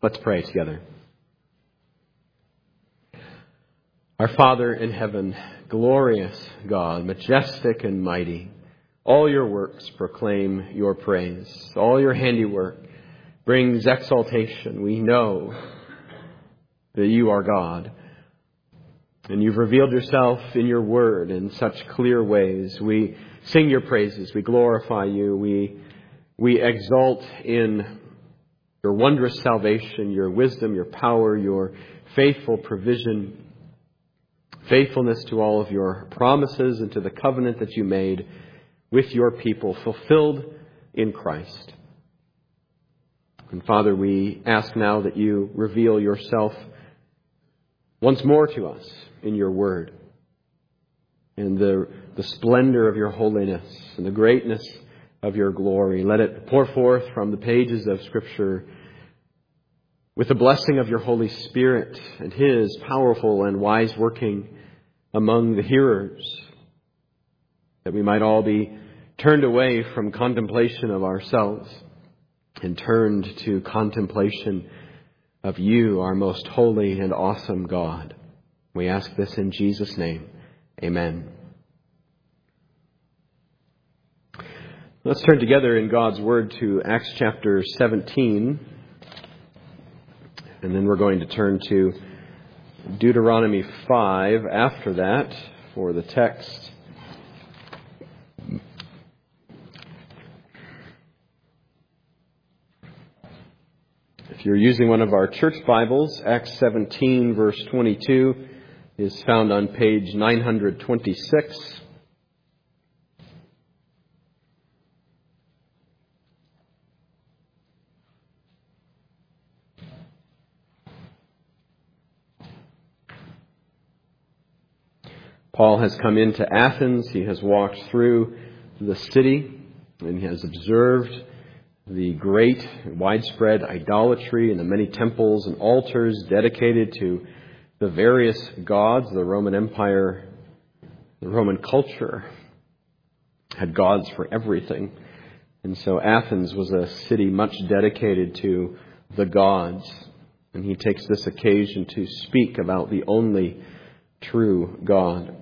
Let's pray together. Our Father in heaven, glorious God, majestic and mighty, all your works proclaim your praise. All your handiwork brings exaltation. We know that you are God, and you've revealed yourself in your word in such clear ways. We sing your praises. We glorify you. We exalt in your wondrous salvation, your wisdom, your power, your faithful provision, faithfulness to all of your promises and to the covenant that you made with your people, fulfilled in Christ. And Father, we ask now that you reveal yourself once more to us in your word, and the splendor of your holiness and the greatness of your glory. Let it pour forth from the pages of Scripture with the blessing of your Holy Spirit and His powerful and wise working among the hearers, that we might all be turned away from contemplation of ourselves and turned to contemplation of you, our most holy and awesome God. We ask this in Jesus' name. Amen. Let's turn together in God's Word to Acts chapter 17. And then we're going to turn to Deuteronomy 5 after that for the text. If you're using one of our church Bibles, Acts 17 verse 22 is found on page 926. Paul has come into Athens. He has walked through the city and he has observed the great widespread idolatry and the many temples and altars dedicated to the various gods. The Roman Empire, the Roman culture had gods for everything. And so Athens was a city much dedicated to the gods. And he takes this occasion to speak about the only true God.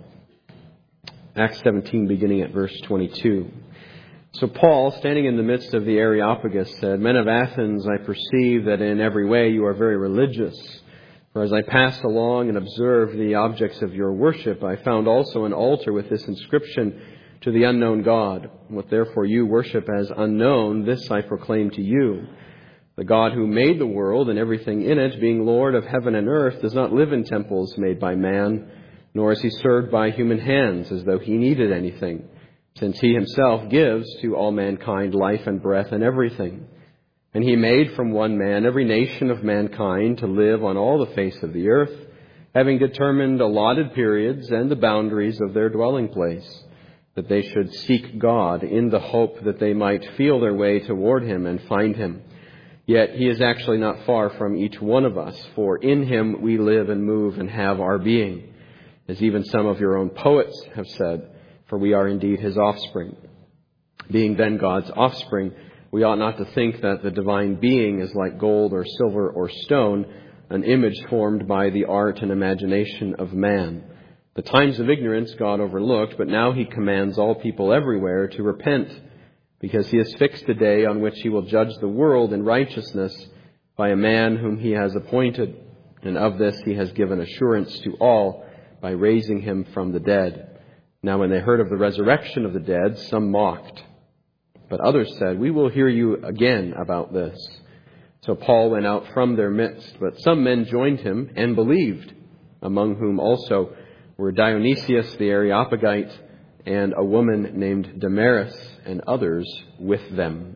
Acts 17, beginning at verse 22. So Paul, standing in the midst of the Areopagus, said, "Men of Athens, I perceive that in every way you are very religious. For as I passed along and observed the objects of your worship, I found also an altar with this inscription, to the unknown God. What therefore you worship as unknown, this I proclaim to you. The God who made the world and everything in it, being Lord of heaven and earth, does not live in temples made by man, nor is he served by human hands as though he needed anything, since he himself gives to all mankind life and breath and everything. And he made from one man every nation of mankind to live on all the face of the earth, having determined allotted periods and the boundaries of their dwelling place, that they should seek God in the hope that they might feel their way toward him and find him. Yet he is actually not far from each one of us, for in him we live and move and have our being. As even some of your own poets have said, for we are indeed his offspring. Being then God's offspring, we ought not to think that the divine being is like gold or silver or stone, an image formed by the art and imagination of man. The times of ignorance God overlooked, but now he commands all people everywhere to repent, because he has fixed a day on which he will judge the world in righteousness by a man whom he has appointed. And of this he has given assurance to all, by raising him from the dead. Now when they heard of the resurrection of the dead, some mocked. But others said, we will hear you again about this. So Paul went out from their midst, but some men joined him and believed, among whom also were Dionysius the Areopagite and a woman named Damaris, and others with them.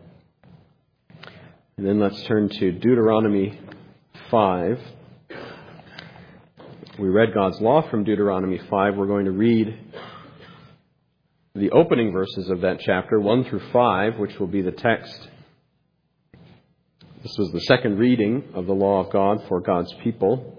And then let's turn to Deuteronomy 5. We read God's law from Deuteronomy 5. We're going to read the opening verses of that chapter, 1 through 5, which will be the text. This was the second reading of the law of God for God's people.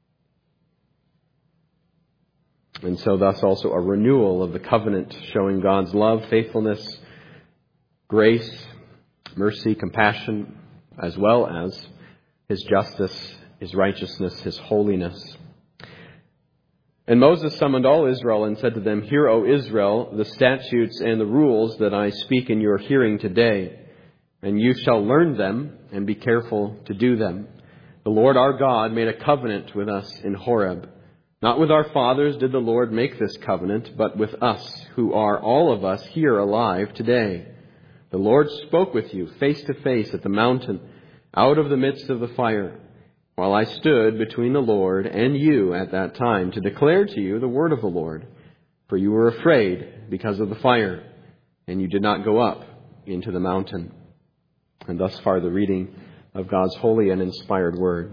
And so thus also a renewal of the covenant, showing God's love, faithfulness, grace, mercy, compassion, as well as His justice, His righteousness, His holiness. And Moses summoned all Israel and said to them, "Hear, O Israel, the statutes and the rules that I speak in your hearing today, and you shall learn them and be careful to do them. The Lord our God made a covenant with us in Horeb. Not with our fathers did the Lord make this covenant, but with us, who are all of us here alive today. The Lord spoke with you face to face at the mountain, out of the midst of the fire, while I stood between the Lord and you at that time to declare to you the word of the Lord. For you were afraid because of the fire, and you did not go up into the mountain." And thus far the reading of God's holy and inspired word.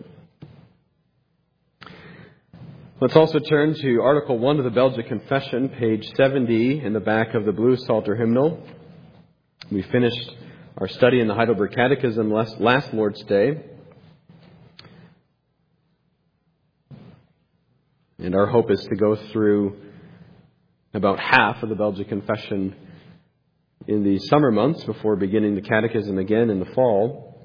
Let's also turn to Article 1 of the Belgic Confession, page 70 in the back of the Blue Psalter hymnal. We finished our study in the Heidelberg Catechism last Lord's Day. And our hope is to go through about half of the Belgic Confession in the summer months before beginning the Catechism again in the fall.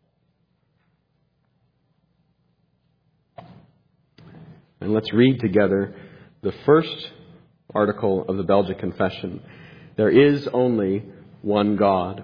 And let's read together the first article of the Belgic Confession. There is only one God.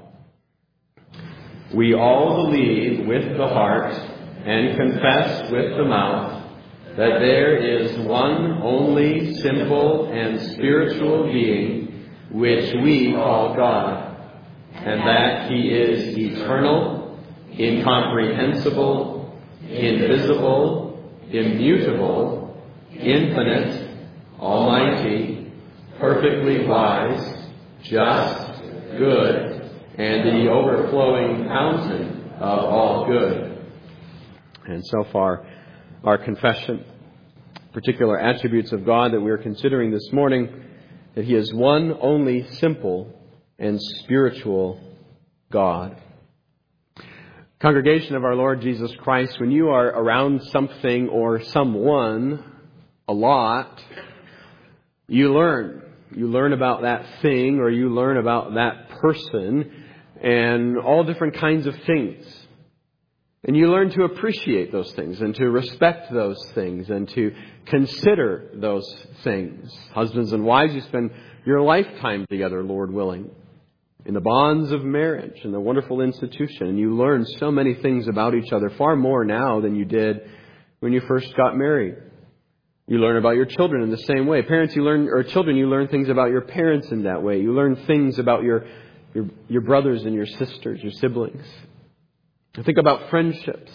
We all believe with the heart and confess with the mouth that there is one only simple and spiritual being which we call God, and that He is eternal, incomprehensible, invisible, immutable, infinite, almighty, perfectly wise, just, good, and the overflowing fountain of all good. And so far, our confession, particular attributes of God that we are considering this morning, that He is one only simple and spiritual God. Congregation of our Lord Jesus Christ, when you are around something or someone a lot, you learn. You learn about that thing or you learn about that person and all different kinds of things. And you learn to appreciate those things and to respect those things and to consider those things. Husbands and wives, you spend your lifetime together, Lord willing, in the bonds of marriage and the wonderful institution. And you learn so many things about each other, far more now than you did when you first got married. You learn about your children in the same way. Parents, you learn things about your parents in that way. You learn things about your brothers and your sisters, your siblings. Think about friendships.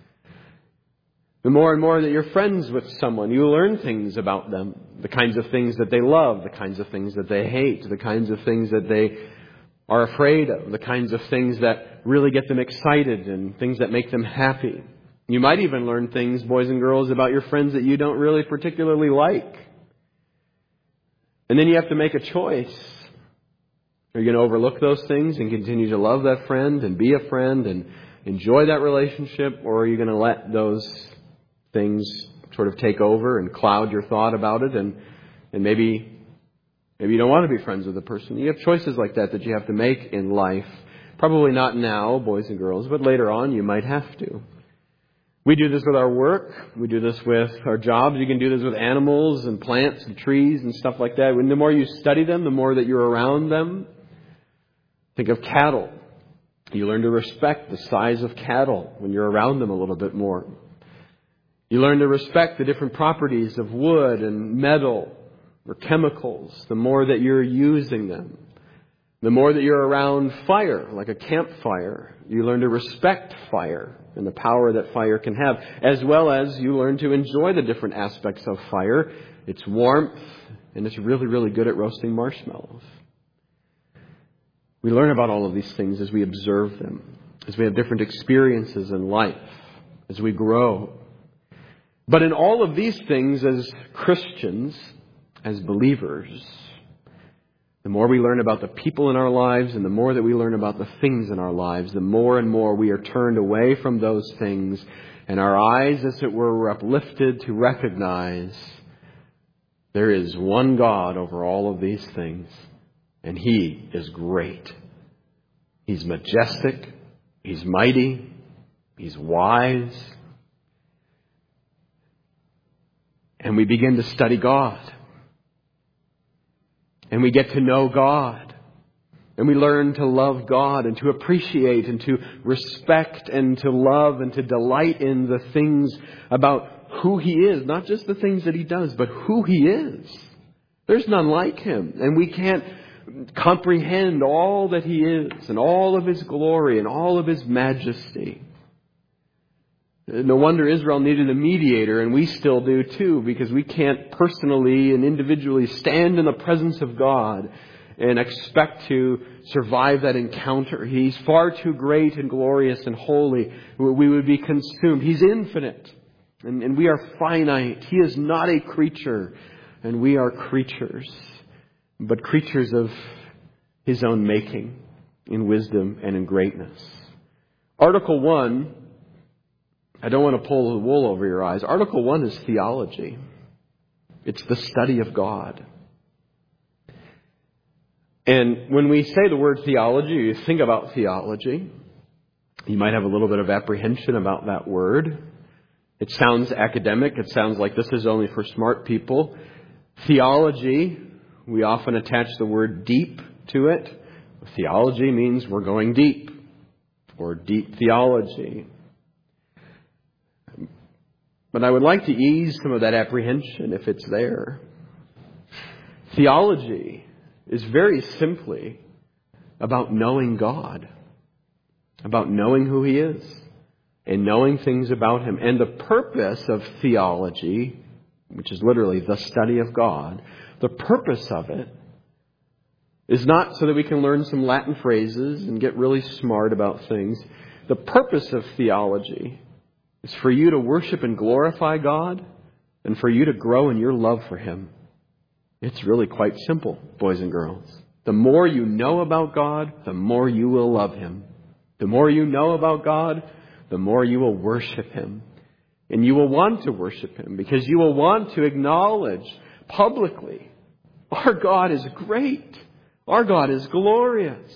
The more and more that you're friends with someone, you learn things about them. The kinds of things that they love, the kinds of things that they hate, the kinds of things that they are afraid of, the kinds of things that really get them excited and things that make them happy. You might even learn things, boys and girls, about your friends that you don't really particularly like. And then you have to make a choice. Are you going to overlook those things and continue to love that friend and be a friend and enjoy that relationship? Or are you going to let those things sort of take over and cloud your thought about it? And maybe you don't want to be friends with the person. You have choices like that you have to make in life. Probably not now, boys and girls, but later on you might have to. We do this with our work. We do this with our jobs. You can do this with animals and plants and trees and stuff like that. The more you study them, the more that you're around them. Think of cattle. You learn to respect the size of cattle when you're around them a little bit more. You learn to respect the different properties of wood and metal or chemicals the more that you're using them. The more that you're around fire, like a campfire, you learn to respect fire and the power that fire can have, as well as you learn to enjoy the different aspects of fire, its warmth, and it's really, really good at roasting marshmallows. We learn about all of these things as we observe them, as we have different experiences in life, as we grow. But in all of these things, as Christians, as believers, the more we learn about the people in our lives and the more that we learn about the things in our lives, the more and more we are turned away from those things and our eyes, as it were uplifted to recognize there is one God over all of these things, and He is great. He's majestic. He's mighty. He's wise. And we begin to study God. And we get to know God. And we learn to love God and to appreciate and to respect and to love and to delight in the things about who He is. Not just the things that He does, but who He is. There's none like Him. And we can't comprehend all that He is and all of His glory and all of His majesty. No wonder Israel needed a mediator, and we still do too, because we can't personally and individually stand in the presence of God and expect to survive that encounter. He's far too great and glorious and holy. We would be consumed. He's infinite, and we are finite. He is not a creature, and we are creatures, but creatures of His own making in wisdom and in greatness. Article 1, I don't want to pull the wool over your eyes. Article 1 is theology. It's the study of God. And when we say the word theology, you think about theology, you might have a little bit of apprehension about that word. It sounds academic. It sounds like this is only for smart people. Theology, we often attach the word deep to it. Theology means we're going deep, or deep theology. But I would like to ease some of that apprehension if it's there. Theology is very simply about knowing God, about knowing who He is, and knowing things about Him. And the purpose of theology, which is literally the study of God, the purpose of it is not so that we can learn some Latin phrases and get really smart about things. The purpose of theology is for you to worship and glorify God and for you to grow in your love for Him. It's really quite simple, boys and girls. The more you know about God, the more you will love Him. The more you know about God, the more you will worship Him. And you will want to worship Him because you will want to acknowledge publicly, our God is great. Our God is glorious.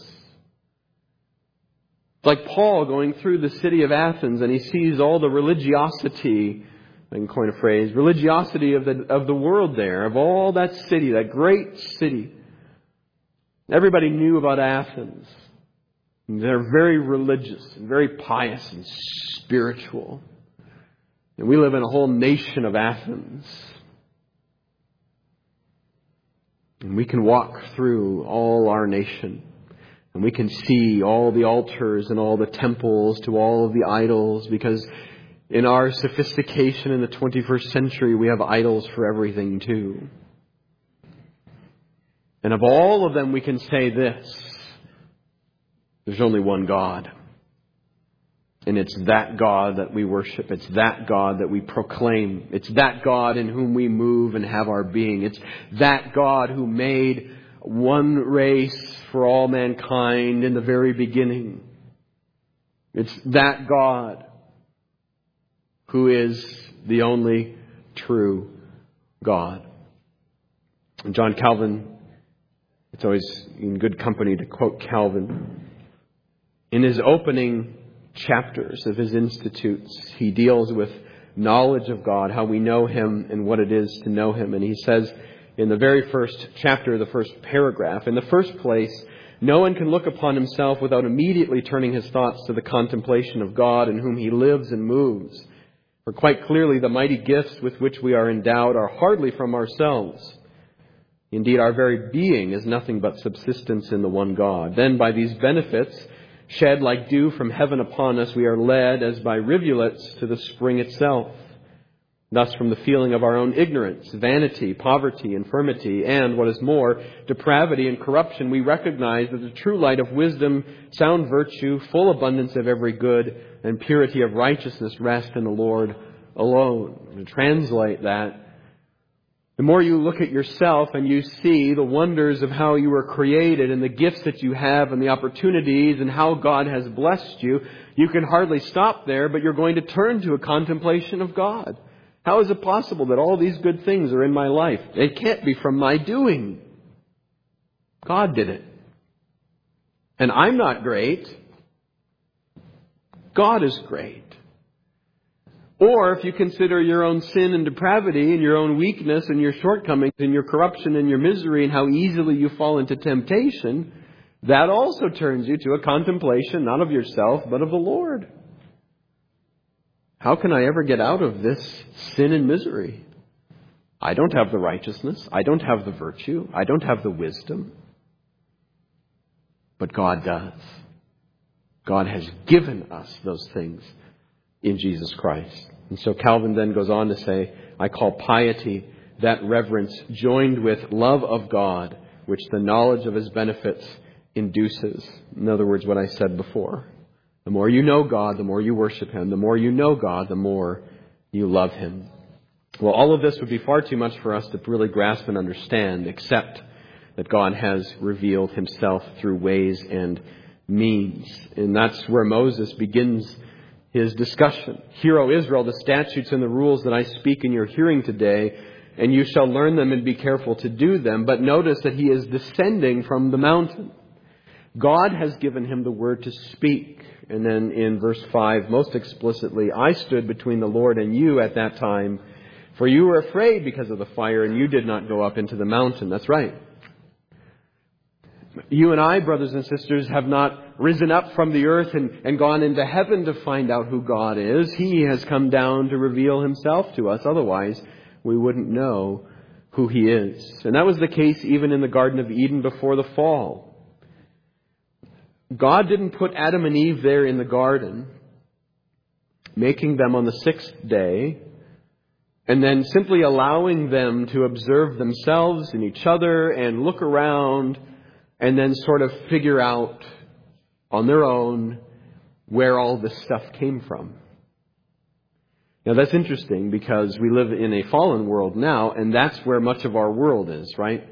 Like Paul going through the city of Athens and he sees all the religiosity, I can coin a phrase, religiosity of the world there, of all that city, that great city. Everybody knew about Athens. They're very religious and very pious and spiritual. And we live in a whole nation of Athens. And we can walk through all our nation. And we can see all the altars and all the temples to all of the idols, because in our sophistication in the 21st century, we have idols for everything too. And of all of them, we can say this: there's only one God. And it's that God that we worship. It's that God that we proclaim. It's that God in whom we move and have our being. It's that God who made one race for all mankind in the very beginning. It's that God who is the only true God. And John Calvin, it's always in good company to quote Calvin. In his opening chapters of his Institutes, he deals with knowledge of God, how we know Him and what it is to know Him. And he says in the very first chapter, the first paragraph, in the first place, no one can look upon himself without immediately turning his thoughts to the contemplation of God in whom he lives and moves. For quite clearly the mighty gifts with which we are endowed are hardly from ourselves. Indeed, our very being is nothing but subsistence in the one God. Then by these benefits, shed like dew from heaven upon us, we are led as by rivulets to the spring itself. Thus, from the feeling of our own ignorance, vanity, poverty, infirmity, and, what is more, depravity and corruption, we recognize that the true light of wisdom, sound virtue, full abundance of every good, and purity of righteousness rest in the Lord alone. To translate that, the more you look at yourself and you see the wonders of how you were created and the gifts that you have and the opportunities and how God has blessed you, you can hardly stop there, but you're going to turn to a contemplation of God. How is it possible that all these good things are in my life? It can't be from my doing. God did it. And I'm not great. God is great. Or if you consider your own sin and depravity and your own weakness and your shortcomings and your corruption and your misery and how easily you fall into temptation, that also turns you to a contemplation not of yourself but of the Lord. How can I ever get out of this sin and misery? I don't have the righteousness. I don't have the virtue. I don't have the wisdom. But God does. God has given us those things in Jesus Christ. And so Calvin then goes on to say, I call piety that reverence joined with love of God, which the knowledge of His benefits induces. In other words, what I said before. The more you know God, the more you worship Him. The more you know God, the more you love Him. Well, all of this would be far too much for us to really grasp and understand, except that God has revealed Himself through ways and means. And that's where Moses begins his discussion. Hear, O Israel, the statutes and the rules that I speak in your hearing today, and you shall learn them and be careful to do them. But notice that he is descending from the mountain. God has given him the word to speak. And then in verse 5, most explicitly, I stood between the Lord and you at that time, for you were afraid because of the fire, and you did not go up into the mountain. That's right. You and I, brothers and sisters, have not risen up from the earth and gone into heaven to find out who God is. He has come down to reveal Himself to us. Otherwise, we wouldn't know who He is. And that was the case even in the Garden of Eden before the fall. God didn't put Adam and Eve there in the garden, making them on the sixth day, and then simply allowing them to observe themselves and each other and look around and then sort of figure out on their own where all this stuff came from. Now that's interesting because we live in a fallen world now, and that's where much of our world is, right?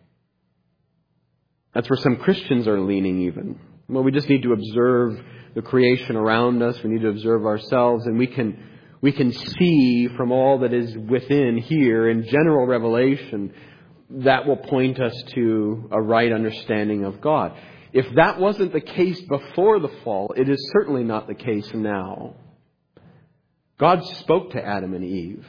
That's where some Christians are leaning even. Well, we just need to observe the creation around us. We need to observe ourselves, and we can see from all that is within here in general revelation that will point us to a right understanding of God. If that wasn't the case before the fall, it is certainly not the case now. God spoke to Adam and Eve.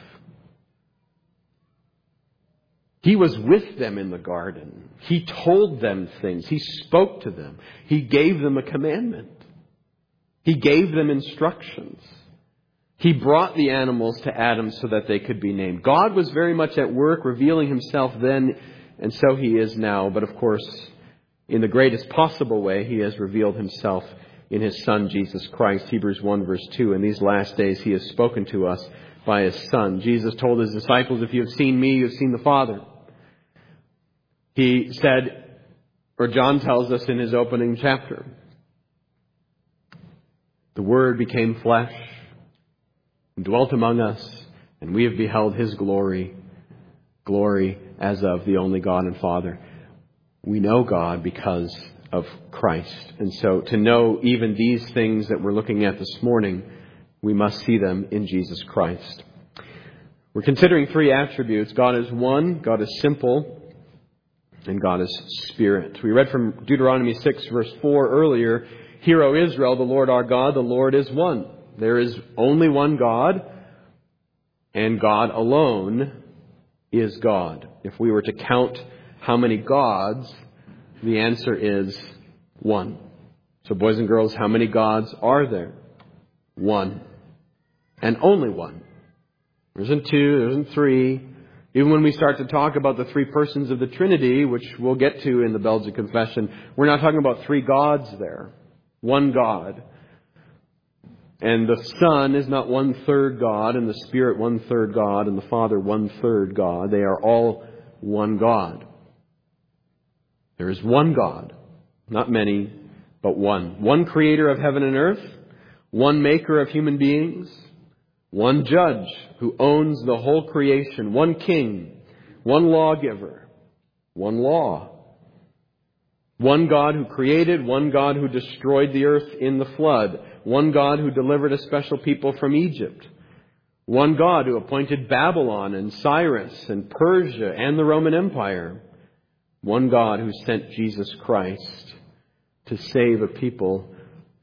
He was with them in the garden. He told them things. He spoke to them. He gave them a commandment. He gave them instructions. He brought the animals to Adam so that they could be named. God was very much at work revealing Himself then, and so He is now. But of course, in the greatest possible way, He has revealed Himself in His Son, Jesus Christ. Hebrews 1 verse 2, in these last days He has spoken to us by His Son. Jesus told His disciples, if you have seen me, you have seen the Father. He said, or John tells us in his opening chapter, the Word became flesh and dwelt among us, and we have beheld His glory, glory as of the only God and Father. We know God because of Christ. And so to know even these things that we're looking at this morning, we must see them in Jesus Christ. We're considering three attributes. God is one, God is simple, and God is Spirit. We read from Deuteronomy 6 verse 4 earlier, Hear, O Israel, the Lord our God, the Lord is one. There is only one God, and God alone is God. If we were to count how many gods, the answer is one. So boys and girls, how many gods are there? One. And only one. There isn't two, there isn't three. Even when we start to talk about the three persons of the Trinity, which we'll get to in the Belgic Confession, we're not talking about three gods there. One God. And the Son is not 1/3 God, and the Spirit 1/3 God, and the Father 1/3 God. They are all one God. There is one God, not many, but one. One creator of heaven and earth, one maker of human beings, one judge who owns the whole creation, one king, one lawgiver, one law. One God who created, one God who destroyed the earth in the flood, one God who delivered a special people from Egypt, one God who appointed Babylon and Cyrus and Persia and the Roman Empire, one God who sent Jesus Christ to save a people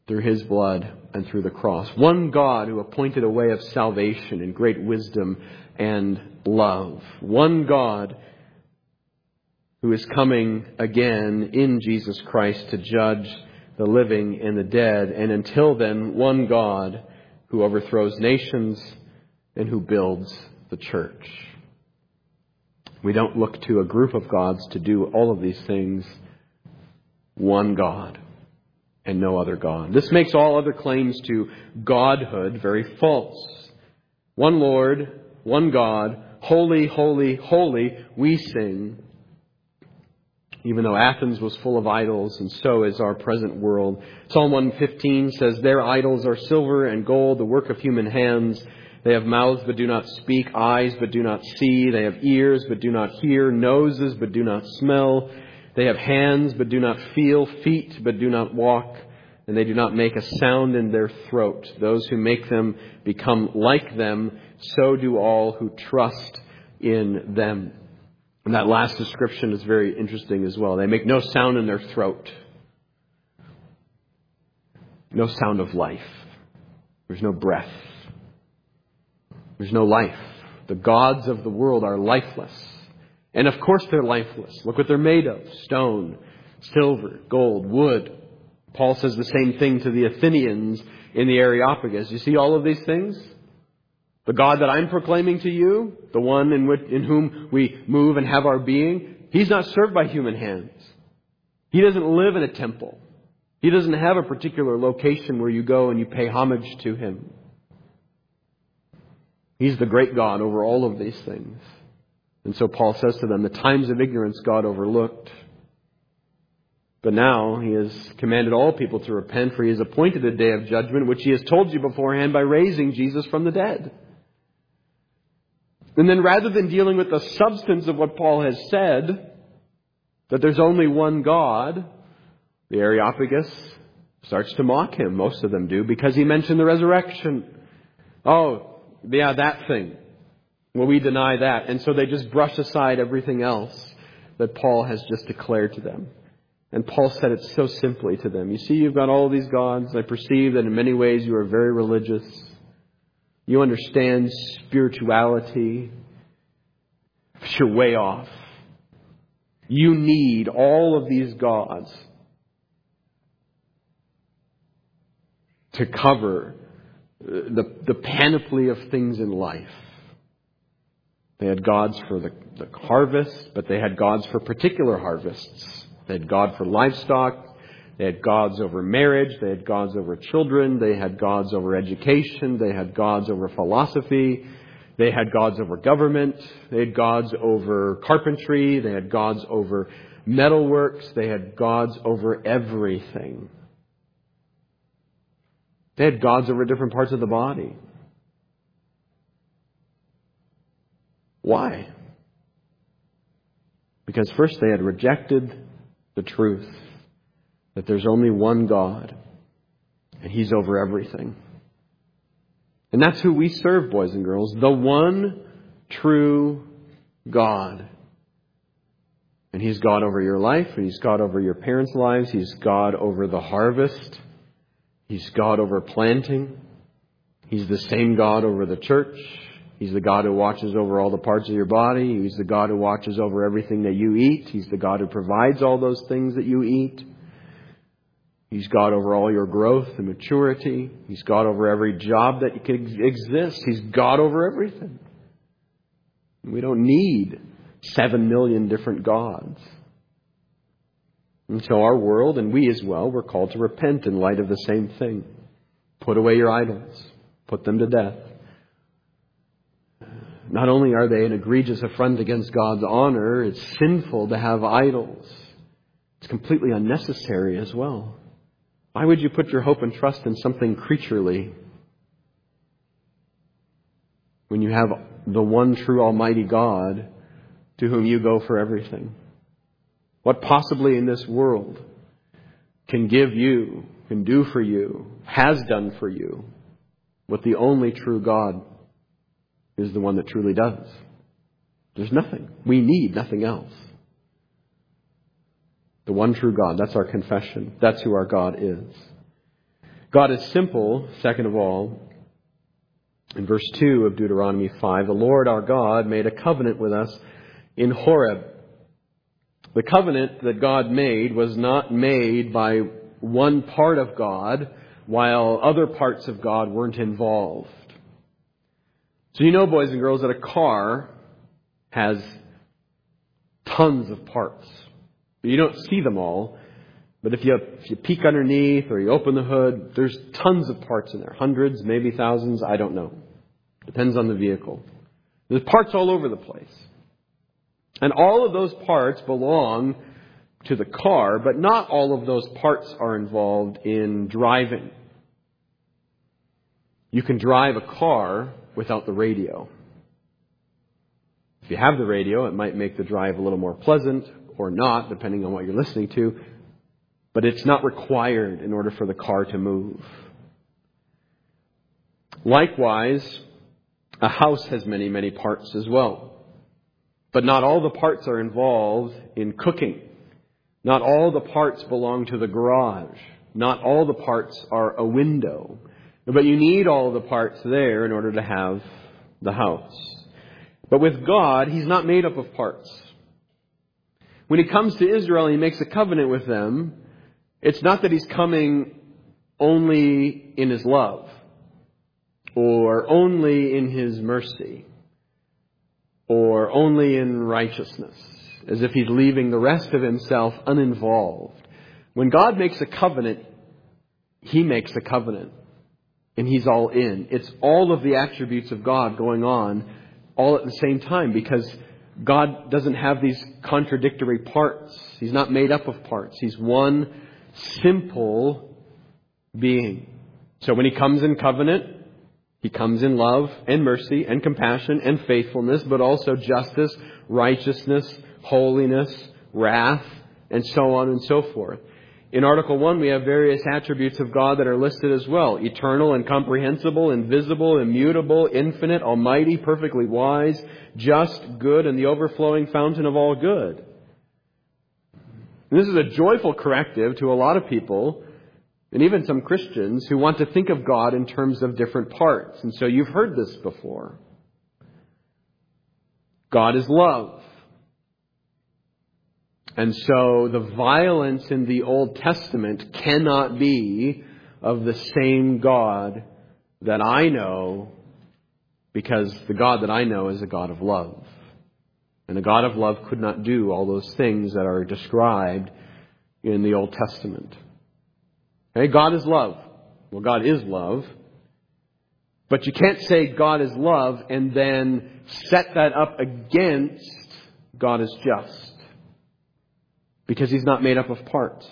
through His blood and through the cross. One God who appointed a way of salvation in great wisdom and love. One God who is coming again in Jesus Christ to judge the living and the dead. And until then, one God who overthrows nations and who builds the church. We don't look to a group of gods to do all of these things. One God and no other God. This makes all other claims to godhood very false. One Lord, one God, holy, holy, holy, we sing. Even though Athens was full of idols, and so is our present world. Psalm 115 says, their idols are silver and gold, the work of human hands. They have mouths but do not speak, eyes but do not see. They have ears but do not hear, noses but do not smell. They have hands but do not feel, feet but do not walk, and they do not make a sound in their throat. Those who make them become like them, so do all who trust in them. And that last description is very interesting as well. They make no sound in their throat. No sound of life. There's no breath. There's no life. The gods of the world are lifeless. And of course they're lifeless. Look what they're made of. Stone, silver, gold, wood. Paul says the same thing to the Athenians in the Areopagus. You see all of these things? The God that I'm proclaiming to you, the one in whom we move and have our being, He's not served by human hands. He doesn't live in a temple. He doesn't have a particular location where you go and you pay homage to Him. He's the great God over all of these things. And so Paul says to them, the times of ignorance God overlooked. But now He has commanded all people to repent, for He has appointed a day of judgment, which He has told you beforehand by raising Jesus from the dead. And then rather than dealing with the substance of what Paul has said, that there's only one God, the Areopagus starts to mock him. Most of them do, because he mentioned the resurrection. Oh, yeah, that thing. Well, we deny that. And so they just brush aside everything else that Paul has just declared to them. And Paul said it so simply to them. You see, you've got all these gods. I perceive that in many ways you are very religious. You understand spirituality. But you're way off. You need all of these gods to cover the panoply of things in life. They had gods for the harvest, but they had gods for particular harvests. They had God for livestock. They had gods over marriage. They had gods over children. They had gods over education. They had gods over philosophy. They had gods over government. They had gods over carpentry. They had gods over metalworks. They had gods over everything. They had gods over different parts of the body. Why? Because first they had rejected the truth that there's only one God and He's over everything. And that's who we serve, boys and girls. The one true God. And He's God over your life, and He's God over your parents' lives. He's God over the harvest. He's God over planting. He's the same God over the church. He's the God who watches over all the parts of your body. He's the God who watches over everything that you eat. He's the God who provides all those things that you eat. He's God over all your growth and maturity. He's God over every job that can exist. He's God over everything. We don't need 7 million different gods. And so our world, and we as well, we're called to repent in light of the same thing. Put away your idols. Put them to death. Not only are they an egregious affront against God's honor, it's sinful to have idols. It's completely unnecessary as well. Why would you put your hope and trust in something creaturely when you have the one true Almighty God to whom you go for everything? What possibly in this world can give you, can do for you, has done for you, what the only true God is the one that truly does? There's nothing. We need nothing else. The one true God. That's our confession. That's who our God is. God is simple, second of all. In verse 2 of Deuteronomy 5, the Lord our God made a covenant with us in Horeb. The covenant that God made was not made by one part of God while other parts of God weren't involved. So you know, boys and girls, that a car has tons of parts. You don't see them all, but if you peek underneath or you open the hood, there's tons of parts in there. Hundreds, maybe thousands, I don't know. Depends on the vehicle. There's parts all over the place. And all of those parts belong to the car, but not all of those parts are involved in driving. You can drive a car without the radio. If you have the radio, it might make the drive a little more pleasant or not, depending on what you're listening to. But it's not required in order for the car to move. Likewise, a house has many, many parts as well. But not all the parts are involved in cooking. Not all the parts belong to the garage. Not all the parts are a window. But you need all the parts there in order to have the house. But with God, He's not made up of parts. When He comes to Israel and He makes a covenant with them, it's not that He's coming only in His love or only in His mercy or only in righteousness, as if He's leaving the rest of Himself uninvolved. When God makes a covenant, He makes a covenant. And He's all in. It's all of the attributes of God going on all at the same time, because God doesn't have these contradictory parts. He's not made up of parts. He's one simple being. So when He comes in covenant, He comes in love and mercy and compassion and faithfulness, but also justice, righteousness, holiness, wrath, and so on and so forth. In Article 1, we have various attributes of God that are listed as well. Eternal, incomprehensible, invisible, immutable, infinite, almighty, perfectly wise, just, good, and the overflowing fountain of all good. And this is a joyful corrective to a lot of people, and even some Christians, who want to think of God in terms of different parts. And so you've heard this before. God is love. And so the violence in the Old Testament cannot be of the same God that I know, because the God that I know is a God of love. And a God of love could not do all those things that are described in the Old Testament. Okay, God is love. Well, God is love. But you can't say God is love and then set that up against God is just. Because He's not made up of parts.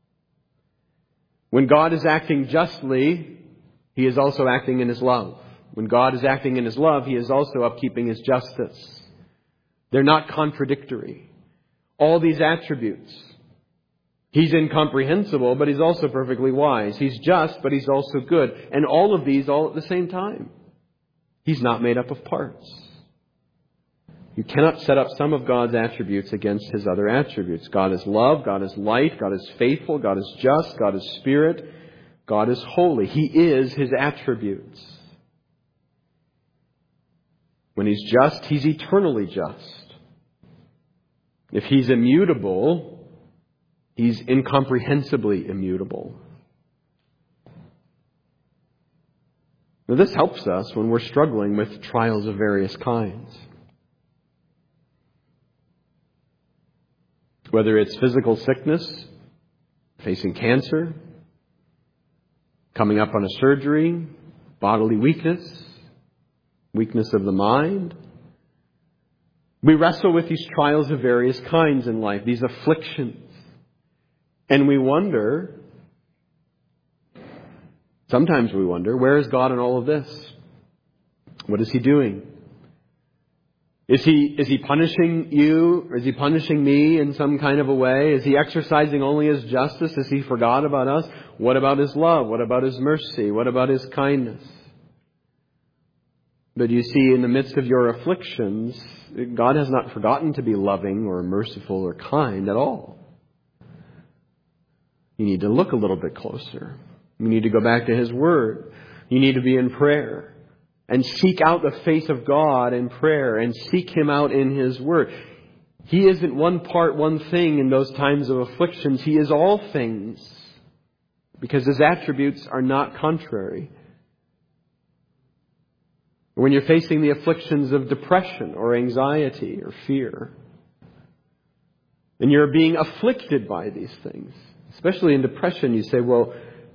When God is acting justly, He is also acting in His love. When God is acting in His love, He is also upkeeping His justice. They're not contradictory. All these attributes. He's incomprehensible, but He's also perfectly wise. He's just, but He's also good. And all of these all at the same time. He's not made up of parts. You cannot set up some of God's attributes against His other attributes. God is love, God is light, God is faithful, God is just, God is spirit, God is holy. He is His attributes. When He's just, He's eternally just. If He's immutable, He's incomprehensibly immutable. Now, this helps us when we're struggling with trials of various kinds. Whether it's physical sickness, facing cancer, coming up on a surgery, bodily weakness, weakness of the mind. We wrestle with these trials of various kinds in life, these afflictions. And we wonder, sometimes we wonder, where is God in all of this? What is He doing? Is he punishing you? Or is He punishing me in some kind of a way? Is He exercising only His justice? Has He forgot about us? What about His love? What about His mercy? What about His kindness? But you see, in the midst of your afflictions, God has not forgotten to be loving or merciful or kind at all. You need to look a little bit closer. You need to go back to His Word. You need to be in prayer and seek out the face of God in prayer and seek Him out in His Word. He isn't one part, one thing in those times of afflictions. He is all things, because His attributes are not contrary. When you're facing the afflictions of depression or anxiety or fear, and you're being afflicted by these things, especially in depression, you say, well,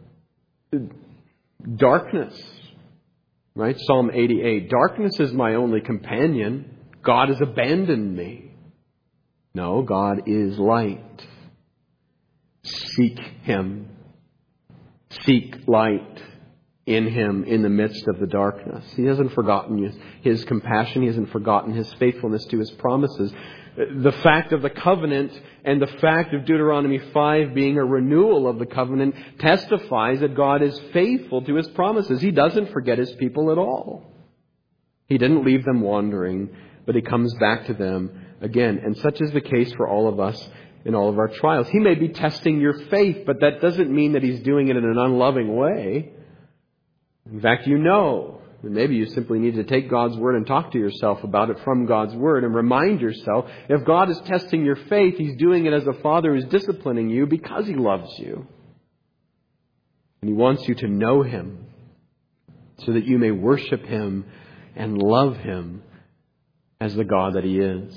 darkness, right? Psalm 88, darkness is my only companion. God has abandoned me. No, God is light. Seek Him. Seek light in Him in the midst of the darkness. He hasn't forgotten His compassion. He hasn't forgotten His faithfulness to His promises. The fact of the covenant and the fact of Deuteronomy 5 being a renewal of the covenant testifies that God is faithful to His promises. He doesn't forget His people at all. He didn't leave them wandering, but He comes back to them again. And such is the case for all of us in all of our trials. He may be testing your faith, but that doesn't mean that He's doing it in an unloving way. In fact, and maybe you simply need to take God's Word and talk to yourself about it from God's Word and remind yourself, if God is testing your faith, He's doing it as a father who's disciplining you because He loves you. And He wants you to know Him so that you may worship Him and love Him as the God that He is.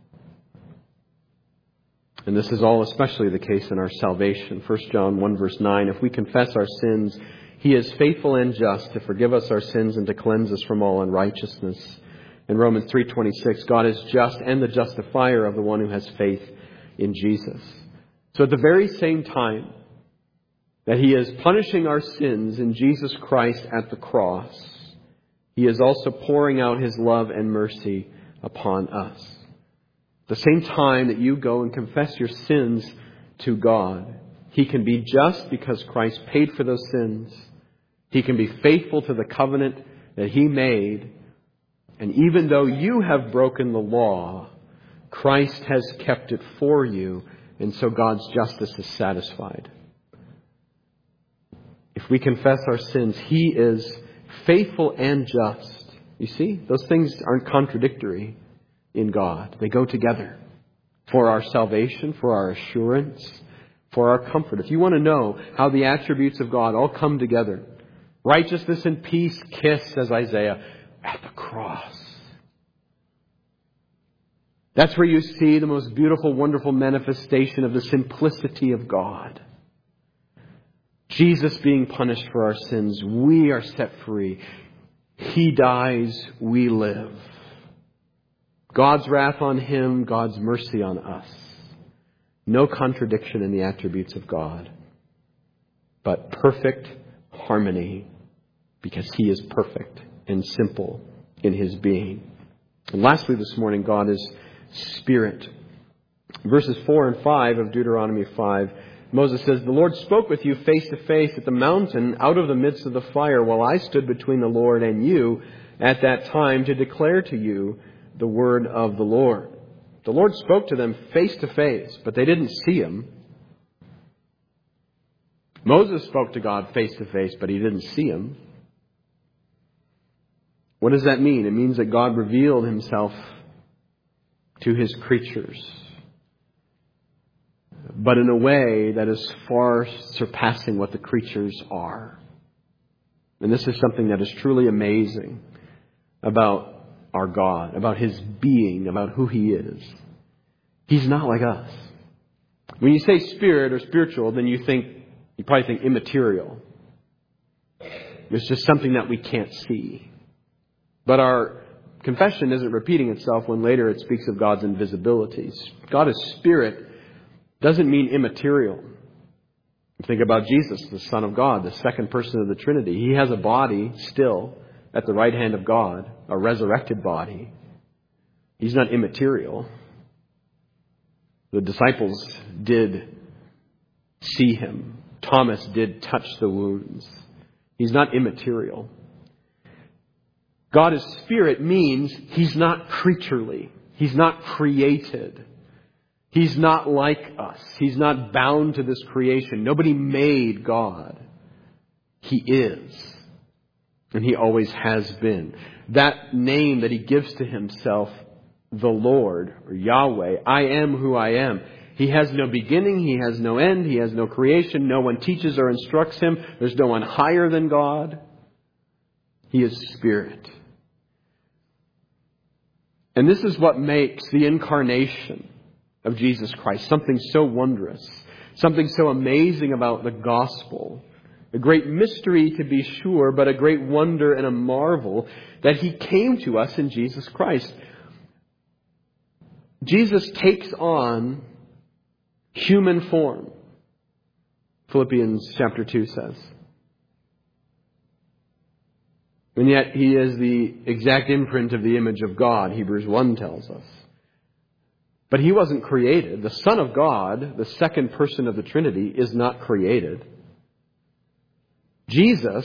And this is all especially the case in our salvation. 1 John 1 verse 9, if we confess our sins, He is faithful and just to forgive us our sins and to cleanse us from all unrighteousness. In Romans 3:26, God is just and the justifier of the one who has faith in Jesus. So at the very same time that He is punishing our sins in Jesus Christ at the cross, He is also pouring out His love and mercy upon us. At the same time that you go and confess your sins to God, He can be just because Christ paid for those sins. He can be faithful to the covenant that He made. And even though you have broken the law, Christ has kept it for you. And so God's justice is satisfied. If we confess our sins, He is faithful and just. You see, those things aren't contradictory in God. They go together for our salvation, for our assurance, for our comfort. If you want to know how the attributes of God all come together, righteousness and peace kiss, says Isaiah, at the cross. That's where you see the most beautiful, wonderful manifestation of the simplicity of God. Jesus being punished for our sins, we are set free. He dies, we live. God's wrath on Him, God's mercy on us. No contradiction in the attributes of God, but perfect harmony, because He is perfect and simple in His being. And lastly this morning, God is Spirit. Verses 4 and 5 of Deuteronomy 5, Moses says, the Lord spoke with you face to face at the mountain out of the midst of the fire, while I stood between the Lord and you at that time to declare to you the word of the Lord. The Lord spoke to them face to face, but they didn't see Him. Moses spoke to God face to face, but he didn't see Him. What does that mean? It means that God revealed Himself to His creatures, but in a way that is far surpassing what the creatures are. And this is something that is truly amazing about our God, about His being, about who He is. He's not like us. When you say spirit or spiritual, then you probably think immaterial. It's just something that we can't see. But our confession isn't repeating itself when later it speaks of God's invisibilities. God is Spirit doesn't mean immaterial. Think about Jesus, the Son of God, the second person of the Trinity. He has a body still at the right hand of God, a resurrected body. He's not immaterial. The disciples did see Him. Thomas did touch the wounds. He's not immaterial. God is Spirit means He's not creaturely. He's not created. He's not like us. He's not bound to this creation. Nobody made God. He is. And He always has been. That name that He gives to Himself, the Lord, or Yahweh, I am who I am. He has no beginning. He has no end. He has no creation. No one teaches or instructs Him. There's no one higher than God. He is Spirit. And this is what makes the incarnation of Jesus Christ something so wondrous, something so amazing about the gospel. A great mystery, to be sure, but a great wonder and a marvel that He came to us in Jesus Christ. Jesus takes on human form, Philippians chapter 2 says. And yet He is the exact imprint of the image of God, Hebrews 1 tells us. But He wasn't created. The Son of God, the second person of the Trinity, is not created. Jesus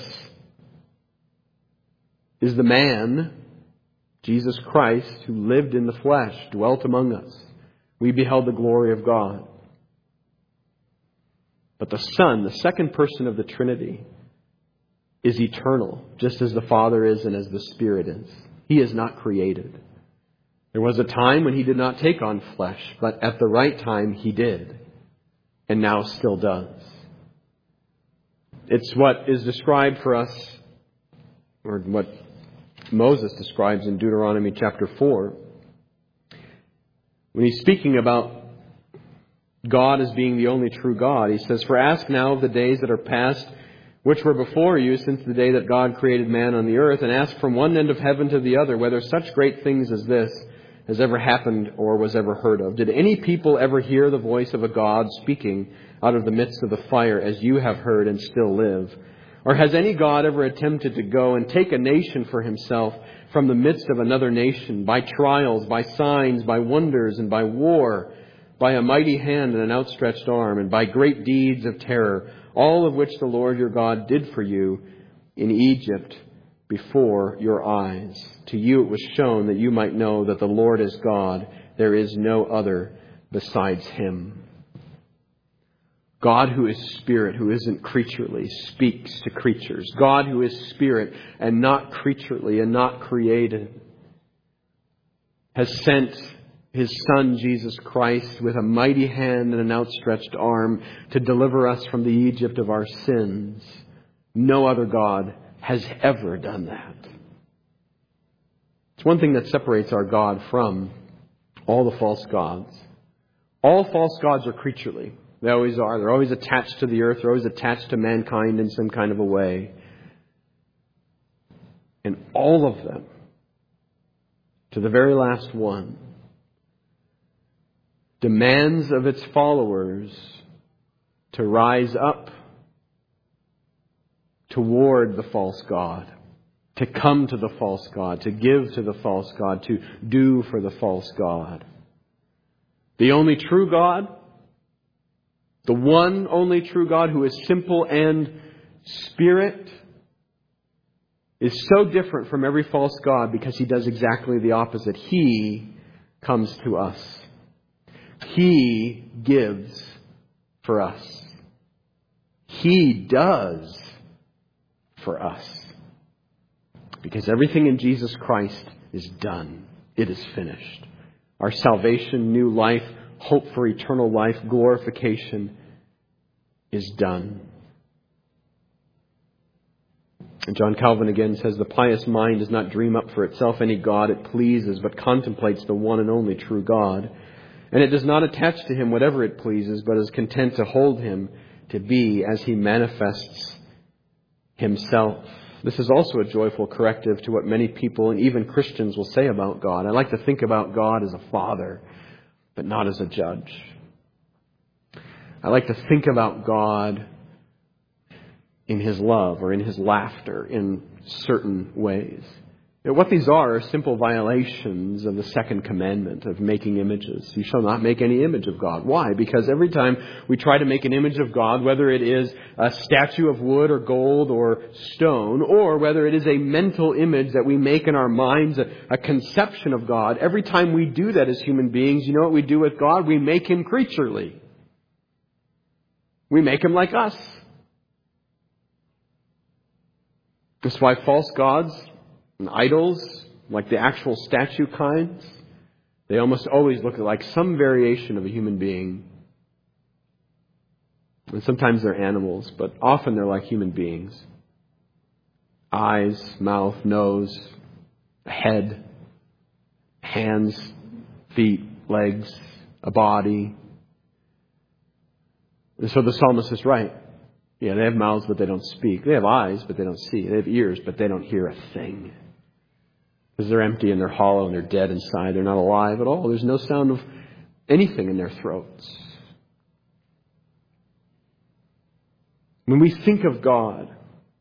is the man, Jesus Christ, who lived in the flesh, dwelt among us. We beheld the glory of God. But the Son, the second person of the Trinity, is eternal, just as the Father is and as the Spirit is. He is not created. There was a time when He did not take on flesh, but at the right time He did, and now still does. It's what is described for us, or what Moses describes in Deuteronomy chapter 4. When he's speaking about God as being the only true God, he says, "For ask now of the days that are past, which were before you, since the day that God created man on the earth, and ask from one end of heaven to the other, whether such great things as this has ever happened or was ever heard of. Did any people ever hear the voice of a God speaking out of the midst of the fire as you have heard and still live? Or has any God ever attempted to go and take a nation for himself from the midst of another nation, by trials, by signs, by wonders, and by war, by a mighty hand and an outstretched arm, and by great deeds of terror, all of which the Lord your God did for you in Egypt before your eyes? To you it was shown that you might know that the Lord is God. There is no other besides Him." God who is Spirit, who isn't creaturely, speaks to creatures. God who is Spirit and not creaturely and not created, has sent His Son, Jesus Christ, with a mighty hand and an outstretched arm to deliver us from the Egypt of our sins. No other God has ever done that. It's one thing that separates our God from all the false gods. All false gods are creaturely. They always are. They're always attached to the earth. They're always attached to mankind in some kind of a way. And all of them, to the very last one, demands of its followers to rise up toward the false god, to come to the false god, to give to the false god, to do for the false god. The only true God, the one only true God who is simple and Spirit, is so different from every false god because He does exactly the opposite. He comes to us. He gives for us. He does for us. Because everything in Jesus Christ is done. It is finished. Our salvation, new life, hope for eternal life, glorification is done. And John Calvin again says, "The pious mind does not dream up for itself any God it pleases, but contemplates the one and only true God. And it does not attach to Him whatever it pleases, but is content to hold Him to be as He manifests Himself." This is also a joyful corrective to what many people and even Christians will say about God. I like to think about God as a father, but not as a judge. I like to think about God in His love or in His laughter in certain ways. What these are simple violations of the second commandment of making images. You shall not make any image of God. Why? Because every time we try to make an image of God, whether it is a statue of wood or gold or stone, or whether it is a mental image that we make in our minds, a conception of God, every time we do that as human beings, you know what we do with God? We make Him creaturely. We make Him like us. That's why false gods and idols, like the actual statue kinds, they almost always look like some variation of a human being. And sometimes they're animals, but often they're like human beings. Eyes, mouth, nose, head, hands, feet, legs, a body. And so the psalmist is right. Yeah, they have mouths, but they don't speak. They have eyes, but they don't see. They have ears, but they don't hear a thing. Because they're empty and they're hollow and they're dead inside. They're not alive at all. There's no sound of anything in their throats. When we think of God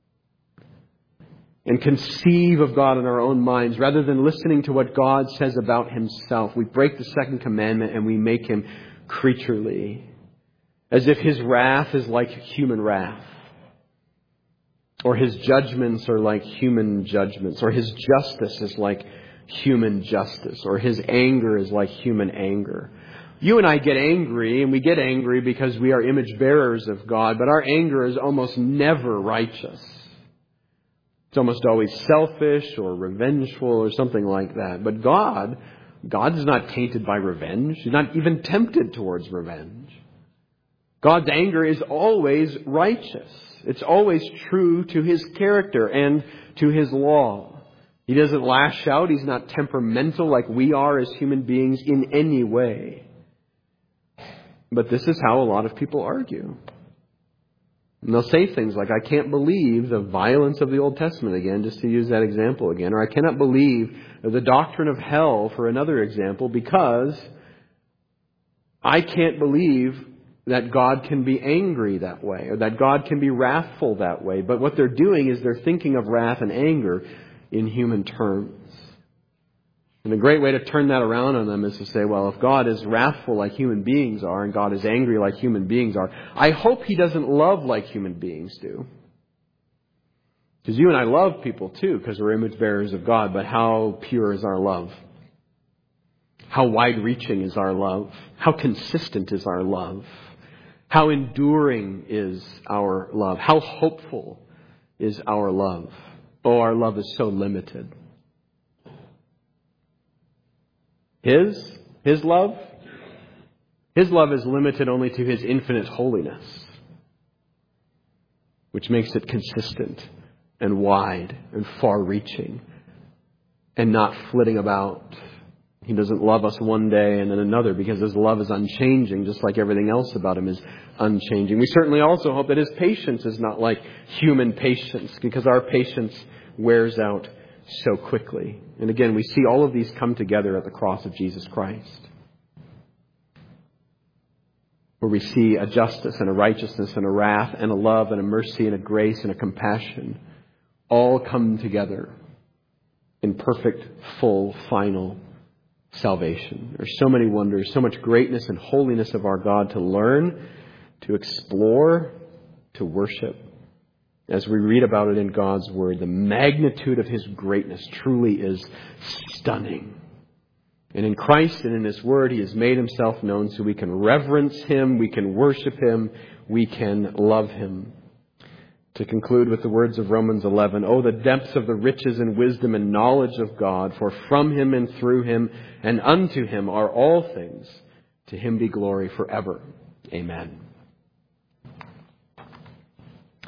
and conceive of God in our own minds, rather than listening to what God says about Himself, we break the second commandment and we make Him creaturely. As if His wrath is like human wrath. Or His judgments are like human judgments. Or His justice is like human justice. Or His anger is like human anger. You and I get angry, and we get angry because we are image bearers of God, but our anger is almost never righteous. It's almost always selfish or revengeful or something like that. But God's not tainted by revenge. He's not even tempted towards revenge. God's anger is always righteous. It's always true to His character and to His law. He doesn't lash out. He's not temperamental like we are as human beings in any way. But this is how a lot of people argue. And they'll say things like, I can't believe the violence of the Old Testament again, just to use that example again. Or I cannot believe the doctrine of hell, for another example, because I can't believe that God can be angry that way, or that God can be wrathful that way. But what they're doing is they're thinking of wrath and anger in human terms. And a great way to turn that around on them is to say, well, if God is wrathful like human beings are, and God is angry like human beings are, I hope He doesn't love like human beings do. Because you and I love people too, because we're image bearers of God, but how pure is our love? How wide-reaching is our love? How consistent is our love? How enduring is our love? How hopeful is our love? Oh, our love is so limited. His love is limited only to His infinite holiness, which makes it consistent and wide and far-reaching and not flitting about. He doesn't love us one day and then another, because His love is unchanging, just like everything else about Him is unchanging. We certainly also hope that His patience is not like human patience, because our patience wears out so quickly. And again, we see all of these come together at the cross of Jesus Christ, where we see a justice and a righteousness and a wrath and a love and a mercy and a grace and a compassion all come together in perfect, full, final salvation. There's so many wonders, so much greatness and holiness of our God to learn, to explore, to worship. As we read about it in God's Word, the magnitude of His greatness truly is stunning. And in Christ and in His Word, He has made Himself known so we can reverence Him, we can worship Him, we can love Him. To conclude with the words of Romans 11, oh, the depths of the riches and wisdom and knowledge of God, for from Him and through Him and unto Him are all things. To Him be glory forever. Amen.